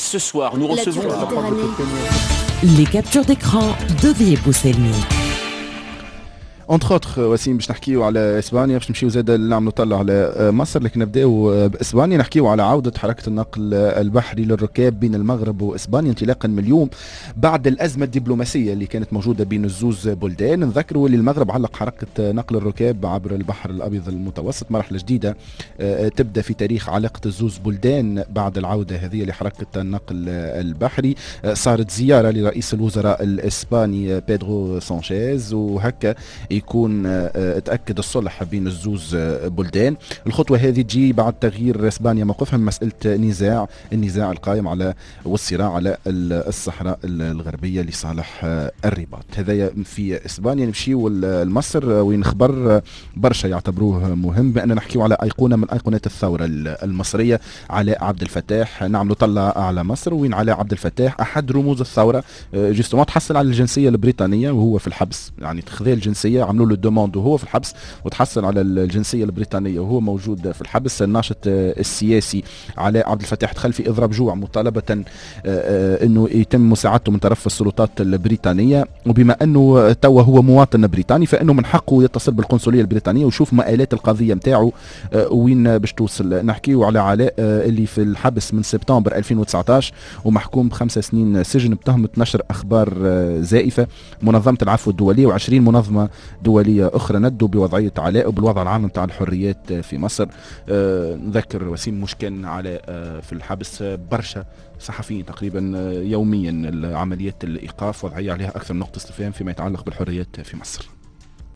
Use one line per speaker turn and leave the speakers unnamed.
Ce soir, nous recevons
les captures d'écran de Vieux Bousselmi.
اونتر اوتر وسيم باش نحكيو على اسبانيا، باش نمشيو زاد نعملوا طلع على مصر، لكن نبداو باسبانيا. نحكيو على عوده حركه النقل البحري للركاب بين المغرب واسبانيا انطلاقا من اليوم بعد الازمه الدبلوماسيه اللي كانت موجوده بين الزوز بلدان. نذكروا اللي المغرب علق حركه نقل الركاب عبر البحر الابيض المتوسط، مرحله جديده تبدا في تاريخ علاقه الزوز بلدان بعد العوده هذه لحركه النقل البحري. صارت زياره لرئيس الوزراء الاسباني بيدرو سانشيز، وهكا يكون تأكد الصلح بين الزوز بلدان. الخطوة هذه تجي بعد تغيير اسبانيا موقفها من مسألة النزاع القائم على والصراع على الصحراء الغربية لصالح الرباط. هذا في اسبانيا. نمشيو لمصر وين خبر برشا يعتبروه مهم، بأن نحكيو على أيقونة من أيقونات الثورة المصرية، علاء عبد الفتاح. نعملوا طلع على مصر وين علاء عبد الفتاح أحد رموز الثورة جوستومون تحصل على الجنسية البريطانية وهو في الحبس، يعني تخذ الجنسية، عملوا له الدوموند وهو في الحبس، وتحصل على الجنسيه البريطانيه وهو موجود في الحبس. الناشط السياسي علاء عبد الفتاح دخل في اضراب جوع مطالبه انه يتم مساعدته من طرف السلطات البريطانيه، وبما انه توا هو مواطن بريطاني فانه من حقه يتصل بالقنصليه البريطانيه ويشوف مآلات القضيه نتاعو وين باش توصل. نحكيو على علاء اللي في الحبس من سبتمبر 2019 ومحكوم ب5 سنين سجن بتهمه نشر اخبار زائفه. منظمه العفو الدوليه و20 منظمه دولية أخرى ندوا بوضعية علاء وبالوضع العام نتاع الحريات في مصر. نذكر وسيم مش كان علاء في الحبس برشا صحفيين تقريبا يوميا عمليات الإيقاف وضعية عليها أكثر نقطة استفهام فيما يتعلق بالحريات في مصر.